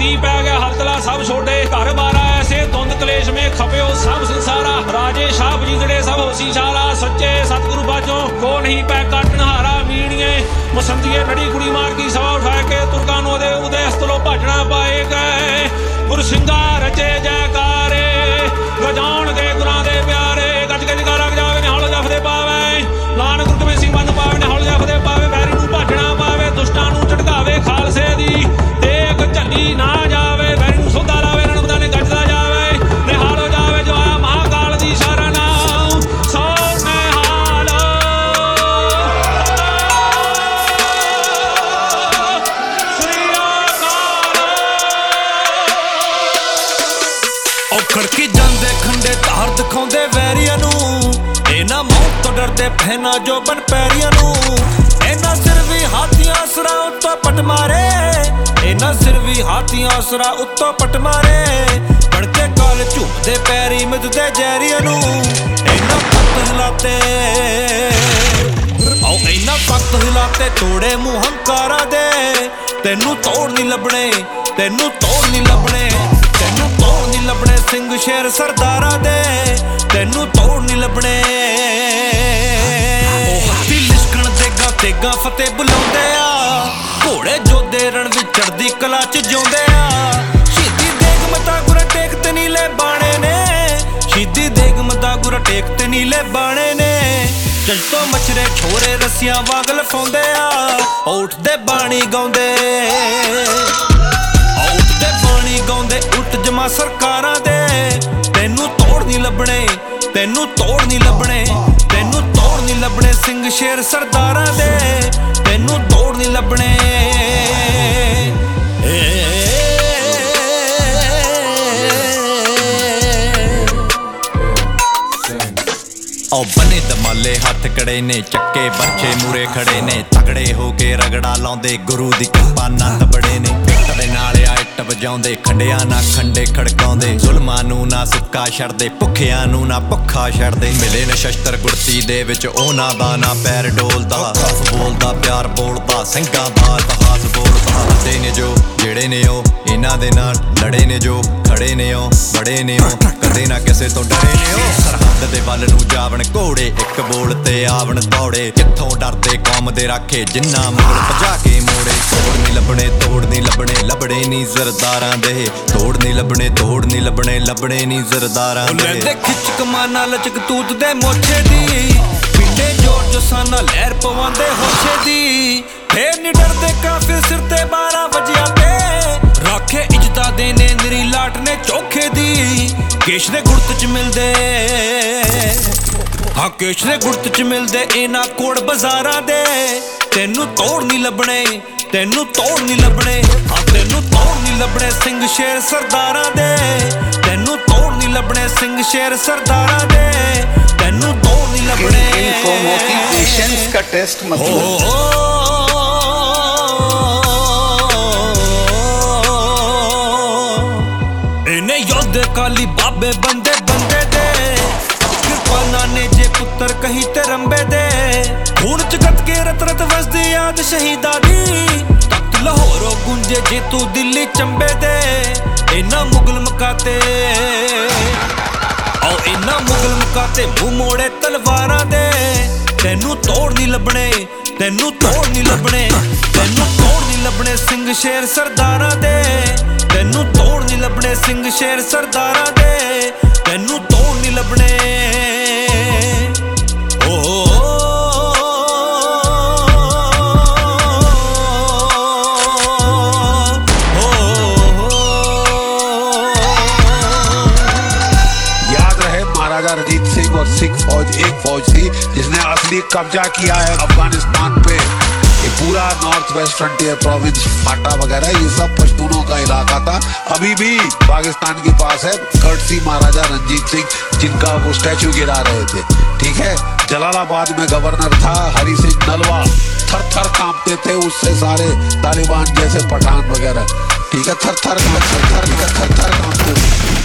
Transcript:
धरती पै गया हलतला सब छोड़े घर बार ऐसे धुंध कलेश में खपे सब संसारा राजे शाह बजीदड़े सब होसी शाला सच्चे सतगुरु बाजों को नहीं पै काटन हारा मीणिए मसंदिए नड़ी कुड़ी मार की सवा उठा के तुर्का नो दे उदय स्थलों भजना पाए गए गुर सिंगा रचे जयकारे गजान दे गुरां दे प्यारे गज गज गा लग जावे निहाल जफदे पावे लान गुरु में सिंह बंद पावे निहाल जफदे पावे वैरी नूं भजना पावे दुष्टां नूं झटकावे खालसे दी तेग झल्ली ना जावे वैरी नूं सौदा लावे रणबदा ने गजदा जावे निहाल जावे जो आया महाकाल दी शरण सो निहाल श्री अकाल औखड़ की जांदे खंडे धार दिखाउंदे वैरियां नूं इन्हां मौत तो डरदे फैना जो बन पैरियां नूं इन्हां सिर भी हाथियां असरा उत्तों पट मारे इन्हां सिर भी हाथियां असरा उत्तों पट मारे बड़के काल झूमदे पैरी मिददे जैरियां नूं इन्हां पत हिलाते औ इन्हां पत हिलाते तोड़े मूंह हंकारा दे तैनूं तोड़ नहीं लभणे तैनूं तोड़ नहीं लभणे तैनूं तोड़ नहीं लभणे सिंह शेर सरदारा दे तैनूं तोड़ नहीं लभणे हत्ती लिशकण देगा तेगा फतेह बुलाउंदे आ घोड़े जोधे रण विच चढ़दी कला च जिउंदे आ शहीदी देग मता गुर टेक ते नीले बाणे ने शहीदी देग मता गुर टेक ते नीले बाणे ने जंतो मछरे छोरे रस्सियां वांग लफाउंदे आ उठदे बाणी गाउंदे बाणी गाउंदे उठ जमा सरकारां दे तैनूं तोड़ नहीं लभणे तैनूं तोड़ नहीं लभणे तैनूं तोड़ नहीं लभणे सिंह शेर सरदारां दे तैनूं तोड़ नहीं लभणे औ बने दमाले हथ कड़े ने चक्के बरछे मूरे खड़े ने तगड़े हो के रगड़ा लाउंदे गुरु दी कृपा नंद बड़े ने दे नाल इट वजाउंदे खंडिया ना खंडे खड़काउंदे जुल्मां नूं ना सुक्का छड़दे भुखियां नूं ना भुखा छड़दे मिले ने शस्त्र गुड़ती दे विच ओना दा ना पैर डोलदा कफ बोलदा प्यार बोलदा ਸਿੰਘਾਂ ਦਾ इतिहास बोलदा दे ने जो ਜਿਹੜੇ ਨੇ ਉਹ ਇਹਨਾਂ ਦੇ ਨਾਲ ਲੜੇ ਨੇ ਜੋ ਖੜੇ ਨੇ ਉਹ ਬੜੇ ਨੇ ਉਹ ਕਦੇ ਨਾ ਕਿਸੇ ਤੋਂ ਡਰੇ ਨੇ ਉਹ ਸਰਹੱਦ ਦੇ ਵੱਲ ਨੂੰ ਜਾਵਣ ਘੋੜੇ ਇੱਕ ਬੋਲ ਤੇ ਆਵਣ ਦੌੜੇ ਕਿੱਥੋਂ ਡਰਦੇ ਕੌਮ ਦੇ ਰਾਖੇ ਜਿੰਨਾ ਮੁਗਲ ਭਜਾ ਕੇ ਮੋੜੇ ਤੋੜ ਨਹੀਂ ਲੱਭਣੇ ਤੋੜ ਨਹੀਂ ਲੱਭਣੇ ਲੱਭਣੇ ਨਹੀਂ ਜ਼ਰਦਾਰਾਂ ਦੇ ਤੋੜ ਨਹੀਂ ਲੱਭਣੇ ਤੋੜ ਨਹੀਂ ਲੱਭਣੇ ਲੱਭਣੇ ਨਹੀਂ ਜ਼ਰਦਾਰਾਂ ਦੇ ਲੈ ਖਿੱਚ ਕਮਾਨਾ ਲਚਕ ਤੂਤ ਦੇ ਮੋਛੇ ਦੀ ਪਿੰਡੇ ਜੋਰ ਜਸਾਨਾ ਲਹਿਰ ਪਵਾਉਂਦੇ ਹੋਛੇ ਦੀ ਫੇਰ ਨਹੀਂ ਡਰਦੇ ਕਾਫਿਰ ਸਿਰ ਤੇ 12 ਵਜਿਆ ਤੇ ਰਾਖੇ ਇੱਜ਼ਤਾਂ ਦੇ ਨੇ ਨਿਰੀ ਲਾਟ ਨੇ ਚੋਖੇ ਦੀ ਕੇਸ਼ ਦੇ ਗੁਰਤ ਚ ਮਿਲਦੇ ਹਾਂ ਕੇਸ਼ ਦੇ ਗੁਰਤ ਚ ਮਿਲਦੇ ਇਹਨਾਂ ਕੋੜ ਬਾਜ਼ਾਰਾਂ ਦੇ ਤੈਨੂੰ ਤੋੜ ਨਹੀਂ ਲੱਭਣੇ ਤੈਨੂੰ ਤੋੜ ਨਹੀਂ ਲੱਭਣੇ ਹਾਂ ਤੈਨੂੰ ਤੋੜ ਨਹੀਂ ਲੱਭਣੇ ਸਿੰਘ ਸ਼ੇਰ ਸਰਦਾਰਾਂ ਦੇ ਤੈਨੂੰ ਤੋੜ ਨਹੀਂ ਲੱਭਣੇ ਸਿੰਘ ਸ਼ੇਰ ਸਰਦਾਰਾਂ ਦੇ ਤੈਨੂੰ ਤੋੜ ਨਹੀਂ ਲੱਭਣੇ पेशेंस का टेस्ट मतलब इन्हें योद्धे काली बाबे बंदे बंदे दे कृपाना ने जे पुत्र कही ते रंबे दे खून च गत के रत रत वसदी याद शहीदा दी तख्त लाहौरों गुंजे जे तू दिल्ली चंबे दे इन्हां मुगल मकाते आओ इन्हां मुगल मकाते मुंह मोड़े तलवारां दे तैनूं तोड़ नहीं लभणे तैनूं तोड़ नहीं लभणे तैनूं तोड़ नहीं लभणे सिंह शेर सरदारां दे तैनूं तोड़ नहीं लभणे सिंह शेर सरदारां दे तैनूं तोड़ नहीं लभणे महाराजा रंजीत सिंह और सिख फौज एक फौज थी जिसने असली कब्जा किया है अफगानिस्तान पे। ये पूरा North West Frontier Province FATA वगैरह ये सब पश्तूनों का इलाका था। अभी भी पाकिस्तान के पास है कर्टसी महाराजा रंजीत सिंह जिनका वो स्टैचू गिरा रहे थे। ठीक है, जलालाबाद में गवर्नर था हरी सिंह नलवा, थर थर कांपते थे उससे सारे तालिबान जैसे पठान वगैरह। ठीक है, थर थर कांपते थे।